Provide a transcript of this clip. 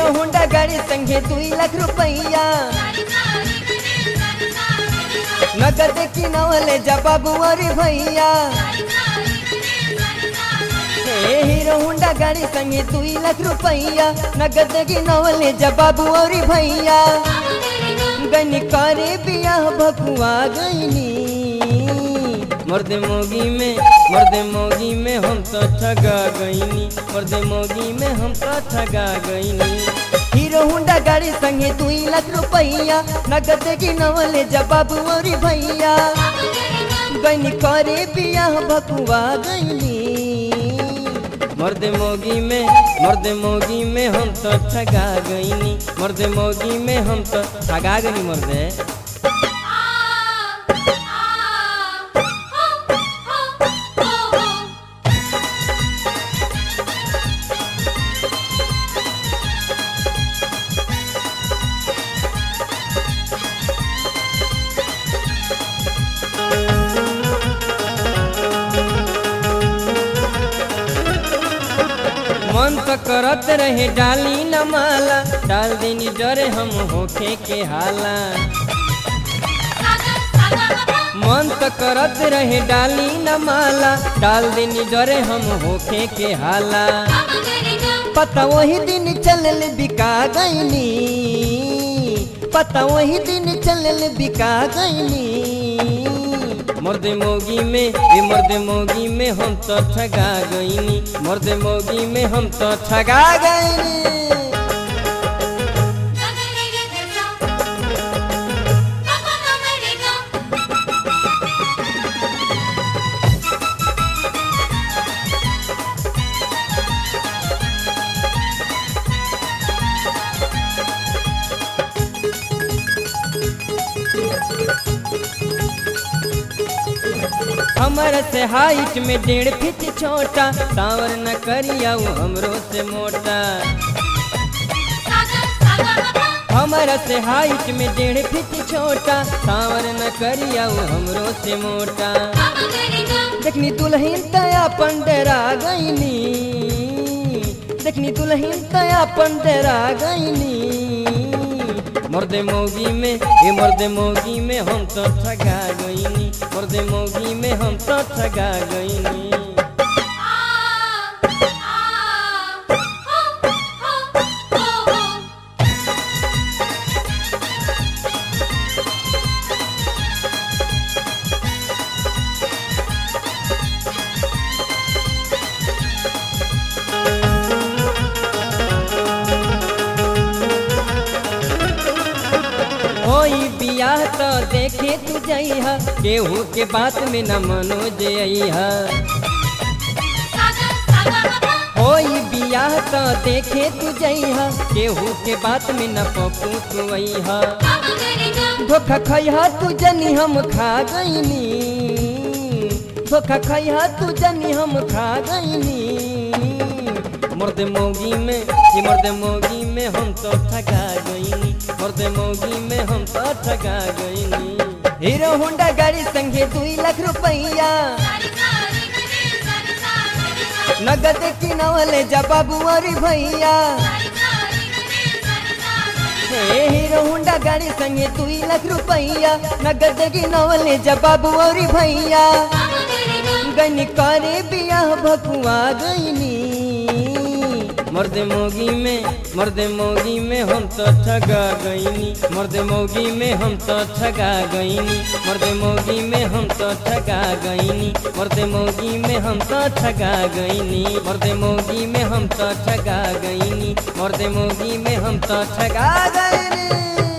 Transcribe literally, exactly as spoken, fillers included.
Hero Honda गाड़ी संगे दुई लाख रुपया नगद की नवले जबाबू और भैया हीरो होंडा गाड़ी संगे दुई लाख रुपया नगद की नवले जबाबू और भैया गनी करे बियाह भकुआ गईनी मर्दे मोगी में मर्दे मोगी में हम तो ठगा गईनी मर्दे मोगी में हम तो ठगा गईनी हीरो होंडा गाड़ी संगे दुई लाख रुपया नगद की नवले जबाबू और भैया गनी करे बियाह भकुआ गईनी मर्दे मोगी में मर्दे मोगी में हम तो ठगा गईनी मर्दे मोगी में हम तो ठगा गईनी मर्दे मन तो करत रहे डाली न माला डाल देनी डरे हम होखे के हाला मन तो करत रहे डाली न माला डाल देनी डरे हम होखे के हाला पता वही दिन चलल बिका गईनी पता वही दिन चलल बिका गईनी मर्दे मोगी में ये मर्दे मोगी में हम तो ठगा गईनी मर्दे मोगी में हम तो ठगा गईनी हमर से हाइट में डेढ़ फीट छोटा सावर न करिया वो हमरो से मोटा हमर से हाइट में डेढ़ फीट छोटा सावर न करिया वो हमरो से मोटा देखनी दुल्हन तया पंडरा गईनी देखनी दुल्हन तया पंडरा गईनी मर्दे मोगी में ये मर्दे मोगी में हम तो ठगा गईनी मर्दे मोगी में हम तो ठगा गईनी होई बियाह तो देखे तू जइहा केहू के बात में न मनो जइहा होई बियाह तो देखे तू जइहा केहू के बात में न पप्पू तू अइहा धोखा खइहा तू जनी हम खा गईनी धोखा खइहा तू जनी हम खा गईनी मर्दे मोगी में ये मर्दे मोगी में हम तो ठगा गईनी मर्दे मोगी में हम तो ठगा गईनी हीरो होंडा गाड़ी संगे दुई लाख रुपया नगद की नवले जबाबू और भैया हीरो होंडा गाड़ी संगे दुई लाख रुपया नगद की नवले जबाबू और भैया गनी करे बियाह भकुआ गईनी मर्दे मोगी में मर्दे मोगी में हम तो ठगा गईनी मर्दे मोगी में हम तो ठगा गईनी मर्दे मोगी में हम तो ठगा गईनी मर्दे मोगी में हम तो ठगा गईनी मर्दे मोगी में हम तो ठगा गईनी मर्दे मोगी में हम तो ठगा गईनी।